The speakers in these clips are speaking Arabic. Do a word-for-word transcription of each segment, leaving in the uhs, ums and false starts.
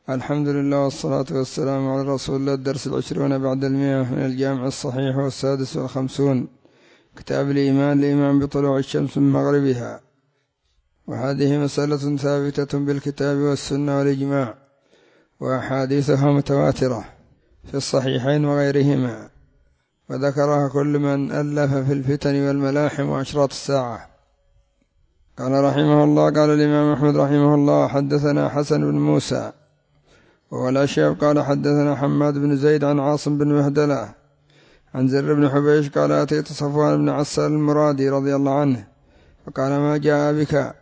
الحمد لله والصلاة والسلام على رسول الله. الدرس العشرون بعد المئة من الجامع الصحيح والسادس والخمسون، كتاب الإيمان. الإيمان بطلوع الشمس من مغربها، وهذه مسألة ثابتة بالكتاب والسنة والإجماع، وأحاديثها متواترة في الصحيحين وغيرهما، وذكرها كل من ألف في الفتن والملاحم وأشراط الساعة. قال رحمه الله: قال الإمام أحمد رحمه الله: حدثنا حسن بن موسى وهو الأشيب قال حدثنا حماد بن زيد عن عاصم بن مهدلة عن زر بن حبيش قال: أتيت صفوان بن عسال المرادي رضي الله عنه فقال: ما جاء بك؟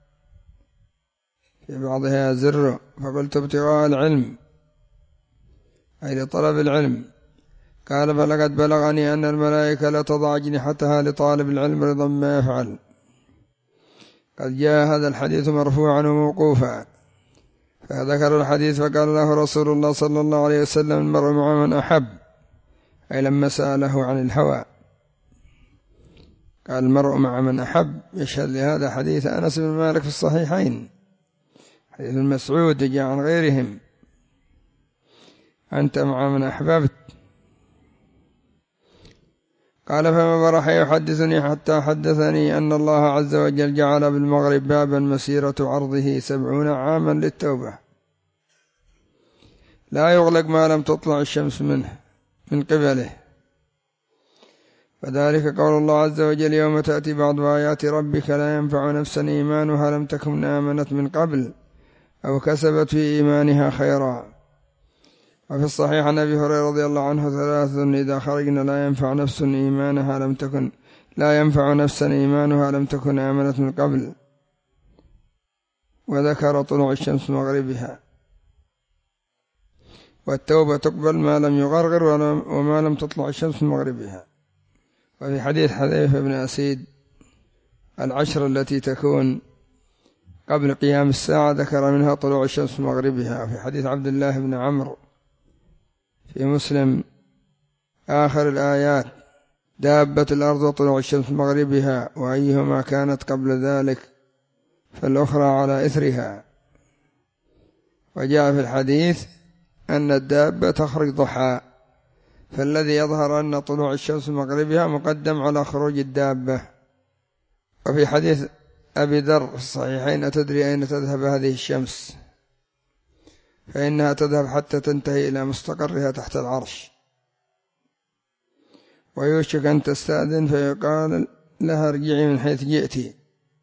في بعضها زر، فقلت: ابتغاء العلم، أي لطلب العلم. قال: فلقد بلغني أن الملائكة لا تضع أجنحتها لطالب العلم رضا ما يفعل. قد جاء هذا الحديث مرفوعا وموقوفا، فذكر الحديث فقال له رسول الله صلى الله عليه وسلم: المرء مع من أحب، أي لما سأله عن الهوى قال: المرء مع من أحب. يشهد لهذا حديث أنس بن مالك في الصحيحين، حديث المسعود جاء عن غيرهم: أنت مع من أحببت. قال: فما برح يحدثني حتى حدثني أن الله عز وجل جعل بالمغرب بابا مسيرة عرضه سبعون عاما للتوبة، لا يغلق ما لم تطلع الشمس منه من قبله، فذلك قول الله عز وجل: يوم تأتي بعض آيات ربك لا ينفع نفسا إيمانها لم تكن آمنت من قبل أو كسبت في إيمانها خيرا. وفي الصحيح عن أبي هريرة رضي الله عنه: ثلاث إذا خرجنا لا ينفع نفس إيمانها لم تكن لا ينفع نفسا إيمانها لم تكن آمنت من قبل، وذكر طلوع الشمس مغربها. والتوبة تقبل ما لم يغرغر وما لم تطلع الشمس من مغربها. وفي حديث حذيفة بن أسيد العشر التي تكون قبل قيام الساعة ذكر منها طلوع الشمس من مغربها. في حديث عبد الله بن عمرو في مسلم آخر الآيات: دابة الأرض وطلوع الشمس من مغربها، وأيهما كانت قبل ذلك فالأخرى على إثرها. وجاء في الحديث أن الدابة تخرج ضحى، فالذي يظهر أن طلوع الشمس من مغربها مقدم على خروج الدابة. وفي حديث أبي ذر في الصحيحين: أتدري أين تذهب هذه الشمس؟ فإنها تذهب حتى تنتهي إلى مستقرها تحت العرش، ويوشك أن تستأذن فيقال لها: ارجعي من حيث جئتي،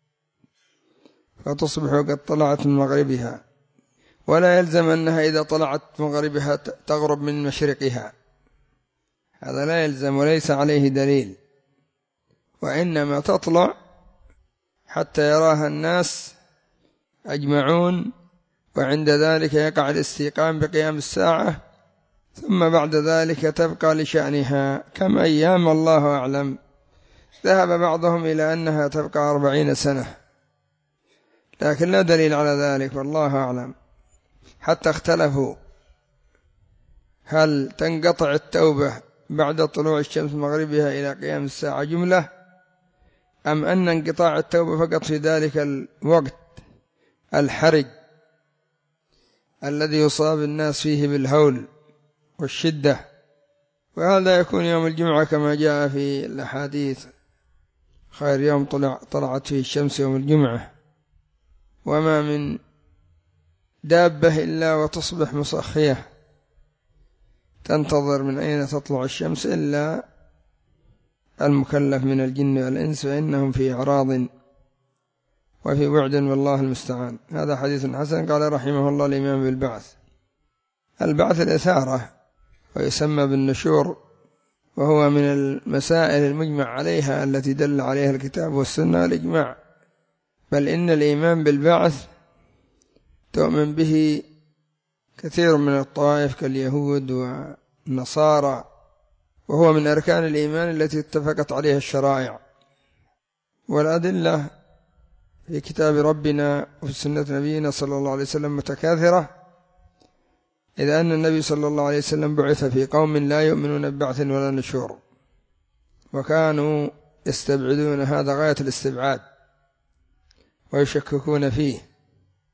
فتصبح قد طلعت من مغربها. ولا يلزم أنها إذا طلعت من مغربها تغرب من مشرقها، هذا لا يلزم وليس عليه دليل، وإنما تطلع حتى يراها الناس أجمعون، وعند ذلك يقع الاستيقان بقيام الساعة، ثم بعد ذلك تبقى لشأنها كم أيام الله أعلم. ذهب بعضهم إلى أنها تبقى أربعين سنة، لكن لا دليل على ذلك والله أعلم. حتى اختلفوا هل تنقطع التوبة بعد طلوع الشمس مغربها إلى قيام الساعة جملة، أم أن انقطاع التوبة فقط في ذلك الوقت الحرج الذي يصاب الناس فيه بالهول والشدة. وهذا يكون يوم الجمعة كما جاء في الأحاديث: خير يوم طلع طلعت فيه الشمس يوم الجمعة، وما من دابة إلا وتصبح مصخية تنتظر من أين تطلع الشمس إلا المكلف من الجن والإنس، فإنهم في إعراض وفي بعد والله المستعان. هذا حديث حسن. قال رحمه الله: الإيمان بالبعث. البعث الإثارة، ويسمى بالنشور، وهو من المسائل المجمع عليها التي دل عليها الكتاب والسنة والإجماع. بل إن الإيمان بالبعث تؤمن به كثير من الطوائف كاليهود والنصارى، وهو من أركان الإيمان التي اتفقت عليها الشرائع. والأدلة في كتاب ربنا وفي سنة نبينا صلى الله عليه وسلم متكاثرة، إذ أن النبي صلى الله عليه وسلم بعث في قوم لا يؤمنون ببعث ولا نشور، وكانوا يستبعدون هذا غاية الاستبعاد ويشككون فيه،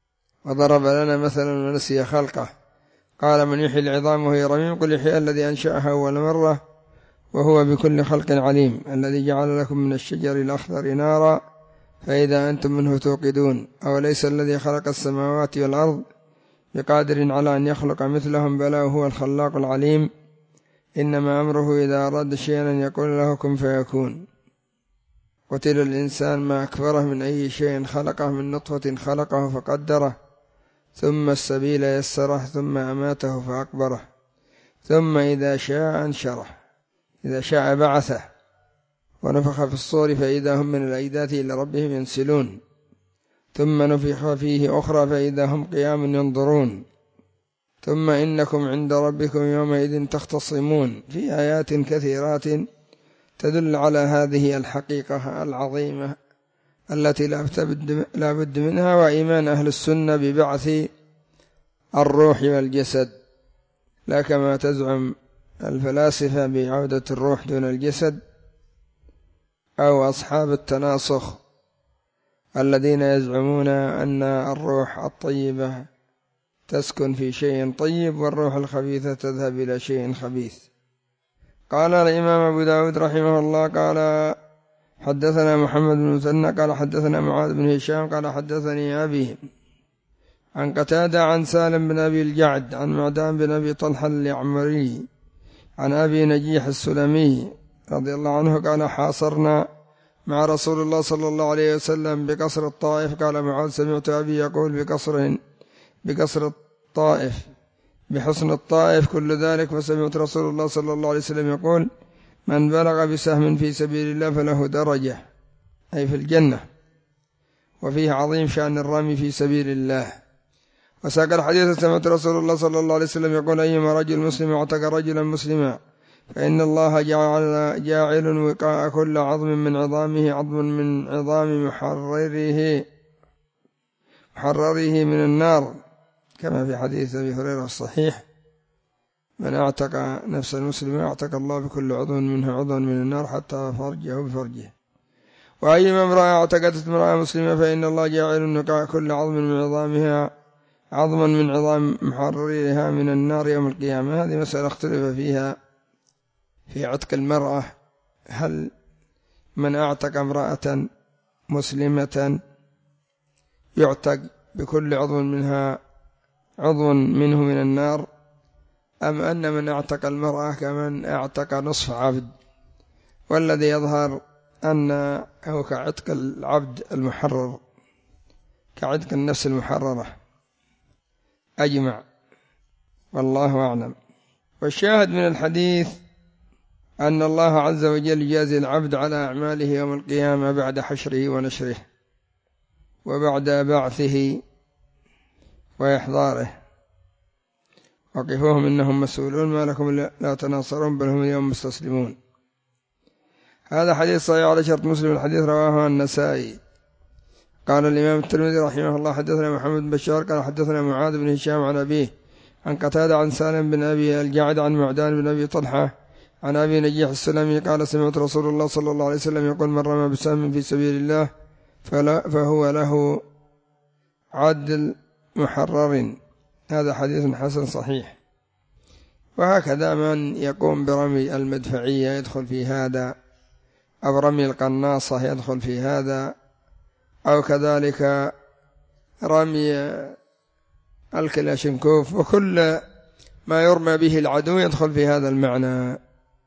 وضرب لنا مثلا ونسي خلقه، قال من يحيي العظام وهي رميم قل يحيي الذي أنشأها أول مرة وهو بكل خلق عليم، الذي جعل لكم من الشجر الأخضر نارا فإذا أنتم منه توقدون، أوليس الذي خلق السماوات والأرض بقادر على أن يخلق مثلهم بلى وهو الخلاق العليم، إنما أمره إذا أراد شيئا يقول له كن فيكون. قتل الإنسان ما أكبره من أي شيء خلقه من نطفة خلقه فقدره ثم السبيل يسره ثم أماته فأقبره ثم إذا شاء أنشره إذا شاء بعثه ونفخ في الصور فإذا هم من الأجداث إلى ربهم ينسلون ثم نفخ فيه أخرى فإذا هم قيام ينظرون ثم إنكم عند ربكم يومئذ تختصمون، في آيات كثيرات تدل على هذه الحقيقة العظيمة التي لا بد منها، وإيمان أهل السنة ببعث الروح والجسد، لا كما تزعم الفلاسفة بعودة الروح دون الجسد، أو أصحاب التناسخ الذين يزعمون أن الروح الطيبة تسكن في شيء طيب والروح الخبيثة تذهب إلى شيء خبيث. قال الإمام أبو داود رحمه الله قال حدثنا محمد بن مثنى قال حدثنا معاذ بن هشام قال حدثني أبي عن قتادة عن سالم بن أبي الجعد عن معدان بن أبي طلحة اليعمري عن أبي نجيح السلمي رضي الله عنه قال حاصرنا مع رسول الله صلى الله عليه وسلم بقصر الطائف. قال معاذ سمعت أبي يقول بقصر بقصر الطائف بحصن الطائف كل ذلك، فسمعت رسول الله صلى الله عليه وسلم يقول من بلغ بسهم في سبيل الله فله درجة أي في الجنة، وفيه عظيم شأن الرمي في سبيل الله. وساق الحديث سمعت رسول الله صلى الله عليه وسلم يقول أيما رجل مسلم اعتق رجلا مسلما فإن الله جعل جاعل وقاء كل عظم من عظامه عظم من عظام محرره محرره من النار، كما في حديث أبي هريرة الصحيح من اعتق نفس المسلم اعتق الله بكل عضو منه عضوا من النار حتى فرجه بفرجه. وأيما امرأة اعتقدت امرأة مسلمة فإن الله جاعل وقاء كل عظم من عظامها عظما من عظام محررها من النار يوم القيامة. هذه مسألة اختلف فيها في عتق المرأة، هل من اعتق امرأة مسلمة يعتق بكل عضو منها عضو منه من النار، أم أن من اعتق المرأة كمن اعتق نصف عبد؟ والذي يظهر أنه كعتق العبد المحرر كعتق النفس المحررة أجمع، والله أعلم. والشاهد من الحديث أن الله عز وجل يجازي العبد على أعماله يوم القيامة بعد حشره ونشره وبعد بعثه وإحضاره. وقفوهم إنهم مسؤولون ما لكم لا تناصرون بل هم اليوم مستسلمون. هذا حديث صحيح على شرط مسلم. الحديث رواه النسائي. قال الإمام الترمذي رحمه الله حدثنا محمد بن بشار قال حدثنا معاذ بن هشام عن أبيه عن قتادة عن سالم بن أبي الجعد عن معدان بن أبي طلحة عن أبي نجيح السلمي قال سمعت رسول الله صلى الله عليه وسلم يقول من رمى بسهم في سبيل الله فلا فهو له عدل محرر. هذا حديث حسن صحيح. وهكذا من يقوم برمي المدفعية يدخل في هذا، أو رمي القناصة يدخل في هذا، أو كذلك رمي الكلاشنكوف، وكل ما يرمى به العدو يدخل في هذا المعنى.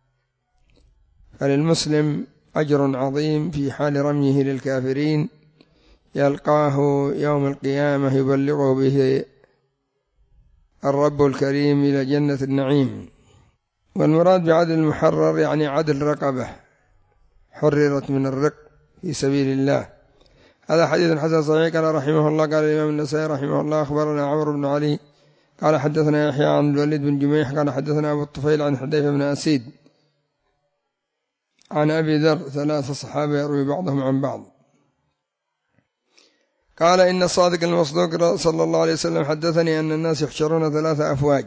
فللمسلم أجر عظيم في حال رميه للكافرين يلقاه يوم القيامة يبلغه به الرب الكريم إلى جنة النعيم. والمراد بعدل المحرر يعني عدل رقبة حررت من الرق في سبيل الله. هذا حديث حسن صحيح. قال رحمه الله قال الإمام النسائي رحمه الله أخبرنا عمرو بن علي قال حدثنا يحيى عن الوليد بن جميح قال حدثنا أبو الطفيل عن حذيفة بن أسيد عن أبي ذر ثلاثة صحابة يروي بعضهم عن بعض. قال إن الصادق المصدوق صلى الله عليه وسلم حدثني أن الناس يحشرون ثلاثة أفواج،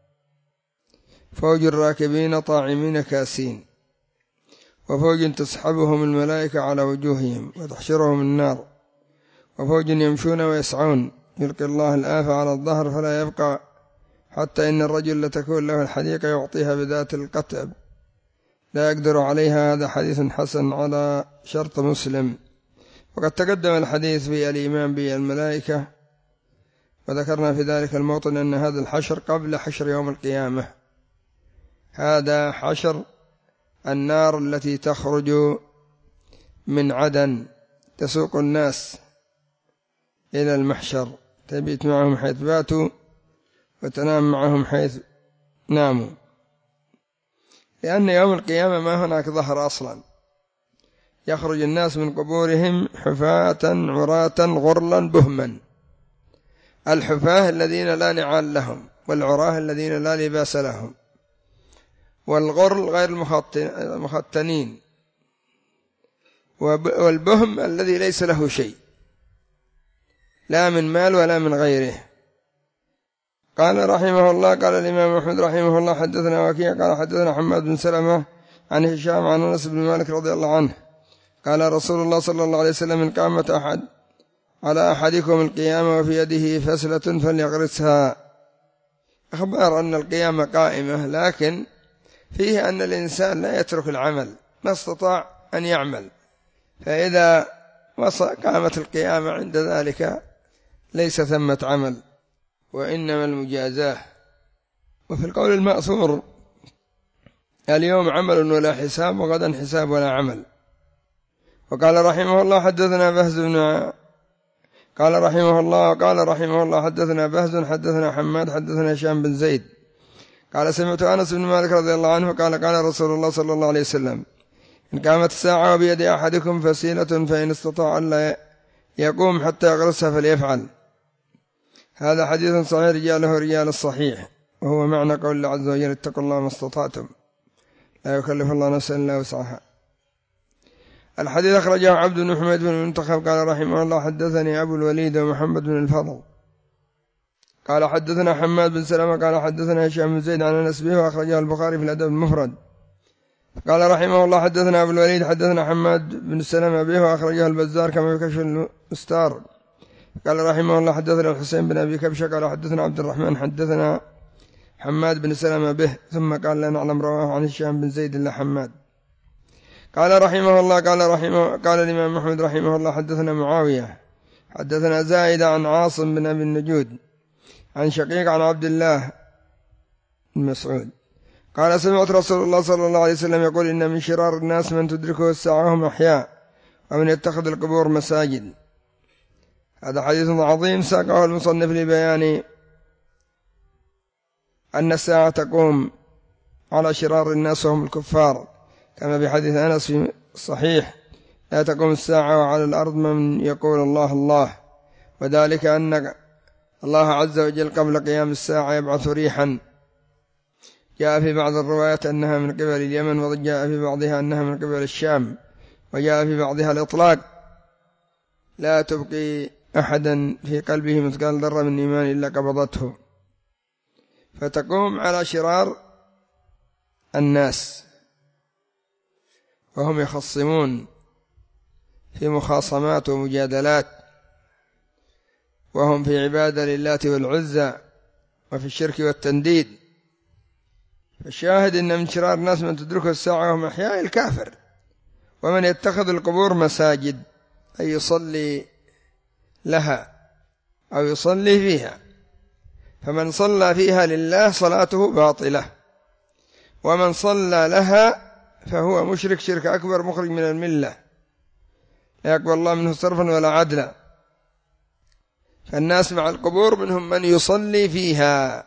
فوج الراكبين طاعمين كاسين، وفوج تسحبهم الملائكة على وجوههم وتحشرهم النار، وفوج يمشون ويسعون يلقي الله الآفة على الظهر فلا يبقى، حتى إن الرجل لتكون له الحديقة يعطيها بذات القتب لا يقدر عليها. هذا حديث حسن على شرط مسلم. وقد تقدم الحديث في الإيمان بالملائكة، وذكرنا في ذلك الموطن أن هذا الحشر قبل حشر يوم القيامة. هذا حشر النار التي تخرج من عدن تسوق الناس إلى المحشر، تبيت معهم حيث باتوا وتنام معهم حيث ناموا، لأن يوم القيامة ما هناك ظهر أصلا. يخرج الناس من قبورهم حفاة عراة غرلا بهما. الحفاة الذين لا نعال لهم، والعراه الذين لا لباس لهم، والغرل غير المختنين، والبهم الذي ليس له شيء لا من مال ولا من غيره. قال رحمه الله قال الإمام أحمد رحمه الله حدثنا وكيع قال حدثنا حماد بن سلمة عن هشام عن أنس بن مالك رضي الله عنه قال رسول الله صلى الله عليه وسلم: إن قامت أحد على أحدكم القيامة وفي يده فسلة فليغرسها. أخبر أن القيامة قائمة، لكن فيه أن الإنسان لا يترك العمل ما استطاع أن يعمل، فإذا قامت القيامة عند ذلك ليس ثمة عمل، وإنما المجازاة. وفي القول المأثور: اليوم عمل ولا حساب، وغدا حساب ولا عمل. وقال رحمه الله حدثنا بهز بن قال رحمه الله قال رحمه الله حدثنا بهز حدثنا حماد حدثنا هشام بن زيد قال سمعت أنس بن مالك رضي الله عنه قال قال رسول الله صلى الله عليه وسلم: إن قامت الساعة وبيد أحدكم فسيلة فإن استطاع ألا يقوم حتى يغرسها فليفعل. هذا حديث صحيح رجاله رجال الصحيح، وهو معنى قول الله عز وجل: اتقوا الله ما استطعتم لا يكلف الله نفسا إلا وسعها. الحديث أخرجه عبد بن حميد بن المنتخب قال رحمه الله حدثني أبو الوليد ومحمد بن الفضل قال حدثنا حماد بن سلمة قال حدثنا هشام بن زيد عن أنس به، وأخرجه البخاري في الأدب المفرد. قال رحمه الله حدثنا أبو الوليد حدثنا حماد بن سلمة به، وأخرجه البزار كما في كشف المستار. قال رحمه الله حدثنا الحسين بن أبي كبشة قال حدثنا عبد الرحمن حدثنا حماد بن سلمة به، ثم قال لا نعلم رواه عن هشام بن زيد إلا حماد. قال رحمه الله قال رحمه قال الإمام محمد رحمه الله حدثنا معاوية حدثنا زائد عن عاصم بن أبي النجود عن شقيق عن عبد الله بن مسعود قال سمعت رسول الله صلى الله عليه وسلم يقول: إن من شرار الناس من تدركه الساعة هم أحياء ومن يتخذ القبور مساجد. هذا حديث عظيم ساقه المصنف لبيان أن الساعة تقوم على شرار الناس وهم الكفار، كما بحديث أنس في الصحيح: لا تقوم الساعة وعلى الأرض من يقول الله الله، وذلك أن الله عز وجل قبل قيام الساعة يبعث ريحا، جاء في بعض الروايات أنها من قبل اليمن، وجاء في بعضها أنها من قبل الشام، وجاء في بعضها الإطلاق: لا تبقي أحدا في قلبه مثقال ذرة من إيمان إلا قبضته. فتقوم على شرار الناس وهم يخصمون في مخاصمات ومجادلات، وهم في عبادة لله والعزى وفي الشرك والتنديد. فالشاهد إن من شرار الناس من تدركه الساعة وهم أحياء الكافر، ومن يتخذ القبور مساجد أي يصلي لها أو يصلي فيها. فمن صلى فيها لله صلاته باطلة، ومن صلى لها فهو مشرك شرك أكبر مخرج من الملة، لا يقبل الله منه صرفا ولا عدلا. فالناس مع القبور منهم من يصلي فيها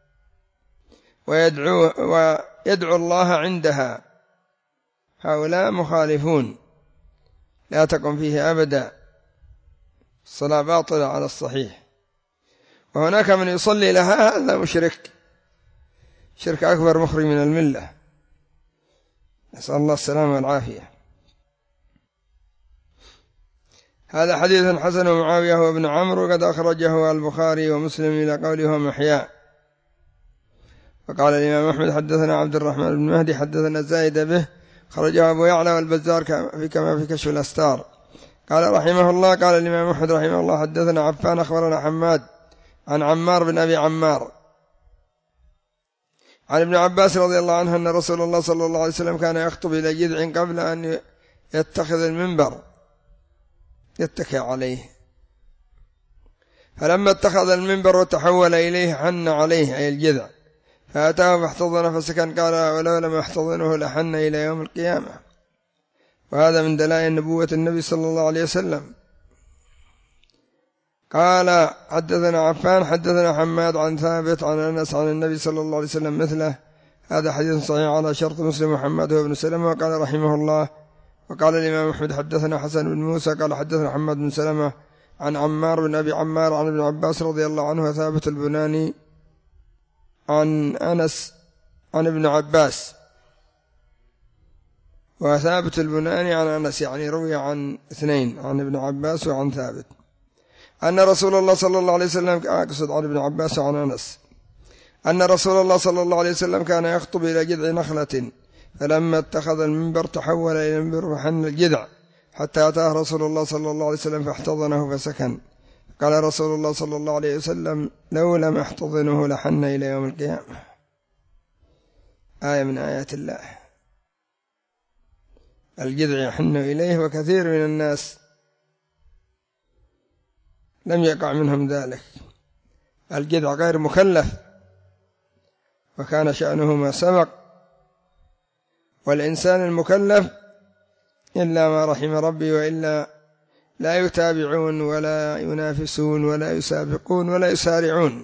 ويدعو, ويدعو الله عندها، هؤلاء مخالفون لا تقم فيه أبدا، الصلاة باطلة على الصحيح. وهناك من يصلي لها، هذا مشرك شرك أكبر مخرج من الملة، نسأل الله السلامة والعافية. هذا حديث حسن. ومعاوية وابن عمرو قد أخرجه البخاري ومسلم إلى قوله هم أحياء. وقال الإمام أحمد حدثنا عبد الرحمن بن مهدي حدثنا زايد به، خرجه أبو يعلى والبزار كما في كشف الأستار. قال رحمه الله قال الإمام أحمد رحمه الله حدثنا عفان أخبرنا حماد عن عمار بن أبي عمار عن ابن عباس رضي الله عنه أن رسول الله صلى الله عليه وسلم كان يخطب إلى جذع قبل أن يتخذ المنبر يتكئ عليه، فلما اتخذ المنبر وتحول إليه حن عليه أي الجذع، فأتاه فاحتضن فسكن، قال ولو لم يحتضنه لحن إلى يوم القيامة. وهذا من دلائل نبوة النبي صلى الله عليه وسلم. قال حدثنا عفان حدثنا حماد عن ثابت عن أنس عن النبي صلى الله عليه وسلم مثله. هذا حديث صحيح على شرط مسلم محمد وابن سلمة. وقال رحمه الله وقال الإمام أحمد حدثنا حسن بن موسى قال حدثنا محمد بن سلمة عن عمار بن أبي عمار عن ابن عباس رضي الله عنه وثابت البناني عن أنس عن ابن عباس، وثابت البناني عن أنس يعني روي عن اثنين، عن ابن عباس وعن ثابت، أن رسول الله صلى الله عليه وسلم أقصد عن ابن عباس وعن أنس أن رسول الله صلى الله عليه وسلم كان يخطب إلى جذع نخلة، فلما اتخذ المنبر تحول إلى المنبر فحن الجذع حتى أتاه رسول الله صلى الله عليه وسلم فاحتضنه فسكن. قال رسول الله صلى الله عليه وسلم لو لم احتضنه لحن إلى يوم القيامة. آية من آيات الله، الجذع يحن إليه، وكثير من الناس لم يقع منهم ذلك. الجذع غير مكلف وكان شأنه ما سبق، والإنسان المكلف إلا ما رحم ربي وإلا لا يتابعون ولا ينافسون ولا يسابقون ولا يسارعون.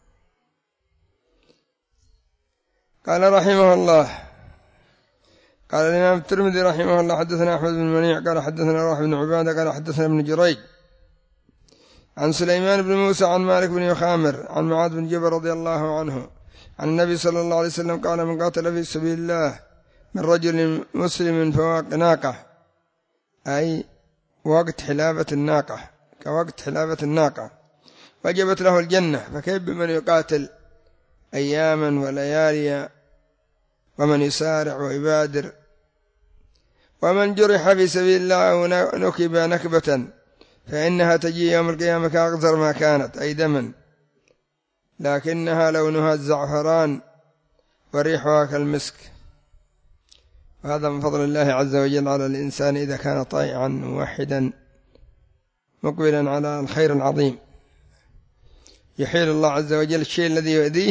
قال رحمه الله قال الإمام الترمذي رحمه الله حدثنا أحمد بن منيع قال حدثنا روح بن عبادة قال حدثنا ابن جريج عن سليمان بن موسى عن مالك بن يخامر عن معاذ بن جبل رضي الله عنه عن النبي صلى الله عليه وسلم قال من قاتل في سبيل الله من رجل مسلم فواق ناقة، أي وقت حلابة الناقة كوقت حلابة الناقة، وجبت له الجنة، فكيف بمن يقاتل أياما ولياليا ومن يسارع ويبادر. ومن جرح في سبيل الله نكب نكبة فإنها تجي يوم القيامة كأغزر ما كانت، أي دما، لكنها لونها الزعفران وريحها كالمسك. وهذا من فضل الله عز وجل على الإنسان إذا كان طائعا موحدا مقبلا على الخير العظيم، يحيل الله عز وجل الشيء الذي يؤذيه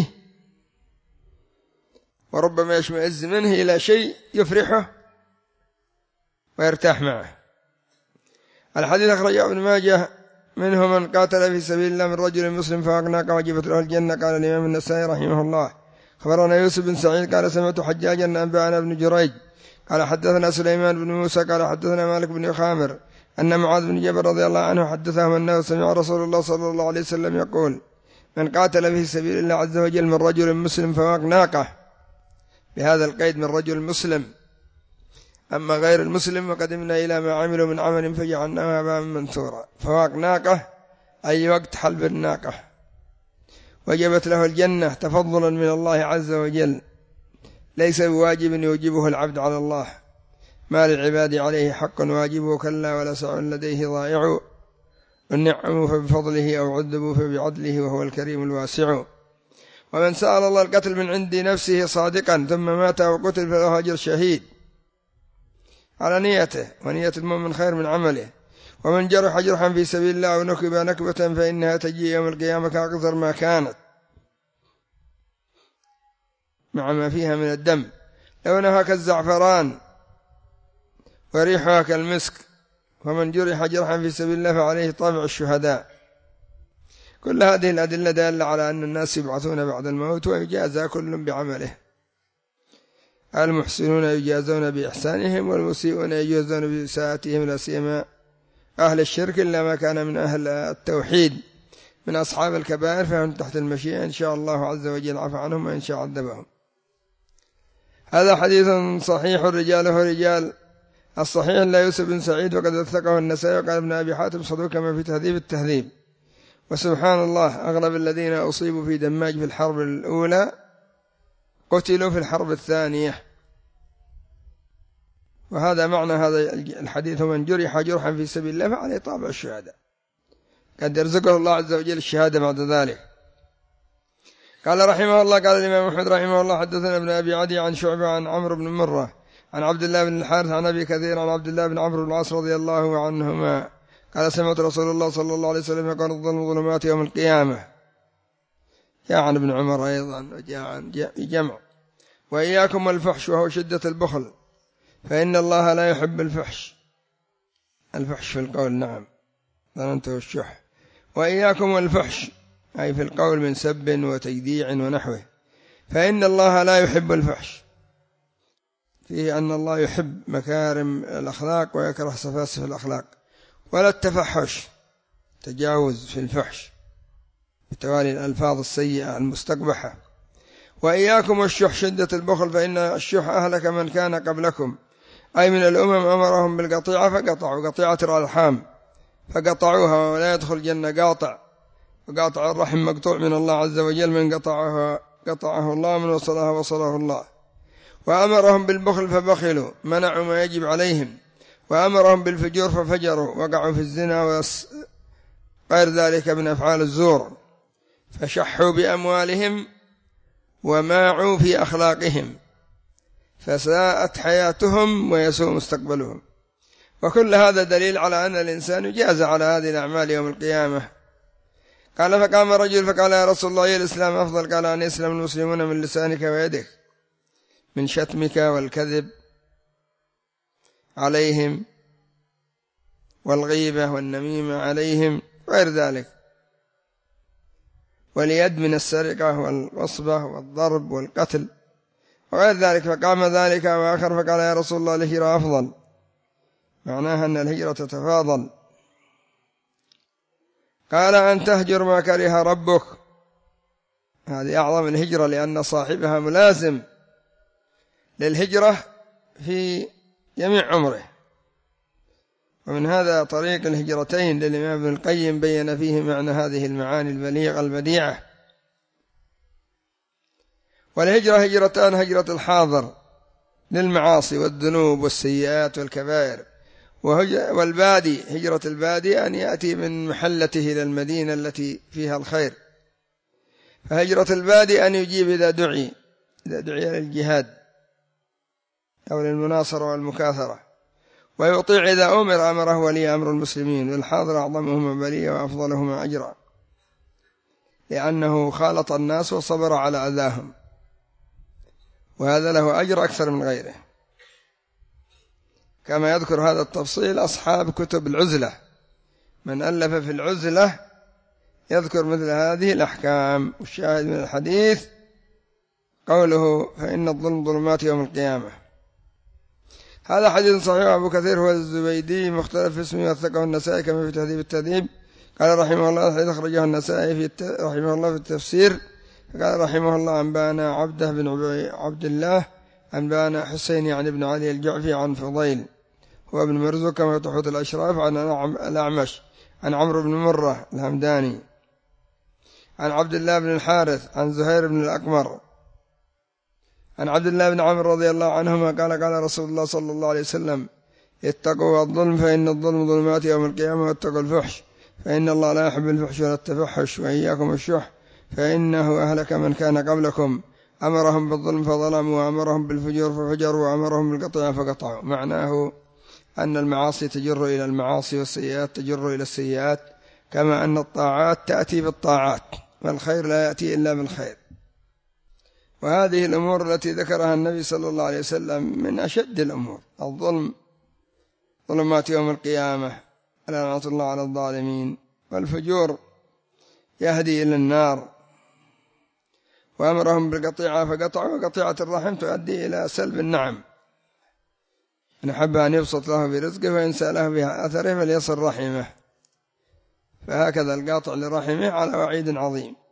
وربما يشمئز منه إلى شيء يفرحه ويرتاح معه. الحديث أخرجه ابن ماجه منه من قاتل في سبيل الله من رجل مسلم فأغناك وجبت له الجنة. قال الإمام النسائي رحمه الله خبرنا يوسف بن سعيد قال سمعت حجاجا أنبأنا ابن جريج قال حدثنا سليمان بن موسى قال حدثنا مالك بن يخامر أن معاذ بن جبل رضي الله عنه حدثهم أنه سمع رسول الله صلى الله عليه وسلم يقول من قاتل في سبيل الله عز وجل من رجل مسلم فواق ناقة، بهذا القيد من رجل مسلم، أما غير المسلم وقدمنا إلى ما عملوا من عمل فجعلناه هباء منثورا. فواق ناقة أي وقت حلب الناقة، وجبت له الجنة تفضلا من الله عز وجل، ليس بواجب يوجبه العبد على الله، ما للعباد عليه حق واجبه كلا ولا سع لديه ضائع، النعم فبفضله أو عذبوا فبعدله وهو الكريم الواسع. ومن سأل الله القتل من عند نفسه صادقا ثم مات وقتل فله أجر شهيد على نيته، ونية المؤمن خير من عمله. ومن جرح جرحا في سبيل الله ونكب نكبة فإنها تجي يوم القيامة كأقذر ما كانت مع ما فيها من الدم، لونها كالزعفران وريحها كالمسك. ومن جرح جرحا في سبيل الله فعليه طابع الشهداء. كل هذه الأدلة دالة على أن الناس يبعثون بعد الموت ويجازى كل بعمله، المحسنون يجازون بإحسانهم والمسيئون يجازون بإساءتهم، لا سيما أهل الشرك إلا ما كان من أهل التوحيد من أصحاب الكبائر فهم تحت المشيئة إن شاء الله عز وجل عفى عنهم وإن شاء عذبهم. هذا حديث صحيح رجاله رجال الصحيح لا يوسف بن سعيد وقد وثقه النسائي وقال ابن أبي حاتم صدوق كما في تهذيب التهذيب. وسبحان الله أغلب الذين أصيبوا في دماج في الحرب الأولى قتلوا في الحرب الثانية، وهذا معنى هذا الحديث: من جرح جرحا في سبيل الله فعليه طابع الشهادة، قد يرزقه الله عز وجل الشهادة بعد ذلك. قال رحمه الله: قال الإمام أحمد رحمه الله: حدثنا ابن أبي عدي عن شعبة عن عمرو بن مرة عن عبد الله بن الحارث عن أبي كثير عن عبد الله بن عمرو بن العاص رضي الله عنهما قال: سمعت رسول الله صلى الله عليه وسلم يقول: الظلم ظلمات يوم القيامة. جاء عن ابن عمر أيضا وجاء عن جمع: وإياكم والفحش وهو شدة البخل فإن الله لا يحب الفحش. الفحش في القول، نعم، ظننته الشح. وإياكم والفحش أي في القول من سب وتجديع ونحوه، فإن الله لا يحب الفحش، فيه أن الله يحب مكارم الأخلاق ويكره سفاسف الأخلاق، ولا التفحش تجاوز في الفحش بتوالي الألفاظ السيئة المستقبحة. وإياكم والشح شدة البخل فإن الشح أهلك من كان قبلكم، أي من الأمم أمرهم بالقطيعة فقطعوا، قطيعة الأرحام فقطعوها، ولا يدخل جنة قاطع، وقاطع الرحم مقطوع من الله عز وجل، من قطعها قطعه الله، من وصلها وصله الله. وأمرهم بالبخل فبخلوا، منعوا ما يجب عليهم. وأمرهم بالفجور ففجروا، وقعوا في الزنا وغير ذلك من أفعال الزور، فشحوا بأموالهم وماعوا في أخلاقهم، فساءت حياتهم ويسوء مستقبلهم. وكل هذا دليل على أن الإنسان يجازى على هذه الأعمال يوم القيامة. قال: فقام رجل فقال: يا رسول الله، يا الإسلام أفضل؟ قال: أن يسلم المسلمون من لسانك ويدك، من شتمك والكذب عليهم والغيبة والنميمة عليهم وغير ذلك، واليد من السرقة والغصبة والضرب والقتل وغير ذلك. فقام ذلك وآخر فقال: يا رسول الله، الهجرة أفضل. معناها أن الهجرة تتفاضل. قال: أن تهجر ما كره ربك. هذه أعظم الهجرة، لأن صاحبها ملازم للهجرة في جميع عمره. ومن هذا طريق الهجرتين للإمام ابن القيم بين فيه معنى هذه المعاني البليغة البديعة. والهجرة هجرتان: هجرة الحاضر للمعاصي والذنوب والسيئات والكبائر، والبادي هجرة البادي أن يأتي من محلته إلى المدينة التي فيها الخير. فهجرة البادي أن يجيب إذا دعي إذا دعي للجهاد أو للمناصرة والمكاثرة، ويطيع إذا أمر أمره ولي أمر المسلمين. والحاضر أعظمهما بلية وأفضلهما أجرا، لأنه خالط الناس وصبر على أذاهم، وهذا له أجر أكثر من غيره، كما يذكر هذا التفصيل أصحاب كتب العزلة. من ألف في العزلة يذكر مثل هذه الأحكام. والشاهد من الحديث قوله: فإن الظلم ظلمات يوم القيامة. هذا حديث صحيح. أبو كثير هو الزبيدي، مختلف في اسمه، وثقه النسائي كما في تهذيب التهذيب. قال رحمه الله: الحديث أخرجه النسائي في الت... رحمه الله في التفسير. قال رحمه الله: أنبانا عبده بن عبد الله أنبانا حسين يعني بن علي الجعفي عن فضيل هو ابن مرزوق كما تحوت الأشراف عن الأعمش عن عمرو بن مرة الهمداني عن عبد الله بن الحارث عن زهير بن الأقمر عن عبد الله بن عمرو رضي الله عنهما قال: قال رسول الله صلى الله عليه وسلم: اتقوا الظلم فإن الظلم ظلمات يوم القيامة، واتقوا الفحش فإن الله لا يحب الفحش ولا التفحش، وإياكم الشح فإنه أهلك من كان قبلكم، أمرهم بالظلم فظلموا، وأمرهم بالفجور ففجروا، وأمرهم بالقطيعة فقطعوا. معناه أن المعاصي تجر إلى المعاصي، والسيئات تجر إلى السيئات، كما أن الطاعات تأتي بالطاعات، والخير لا يأتي إلا بالخير. وهذه الأمور التي ذكرها النبي صلى الله عليه وسلم من أشد الأمور. الظلم ظلمات يوم القيامة، لعنة الله على الظالمين. والفجور يهدي إلى النار. وأمرهم بالقطيعة فقطعوا، وقطيعة الرحم تؤدي إلى سلب النعم. إن أحب أن يبسط له برزقه، وإن سأله بأثره فليصل رحمه. فهكذا القاطع لرحمه على وعيد عظيم.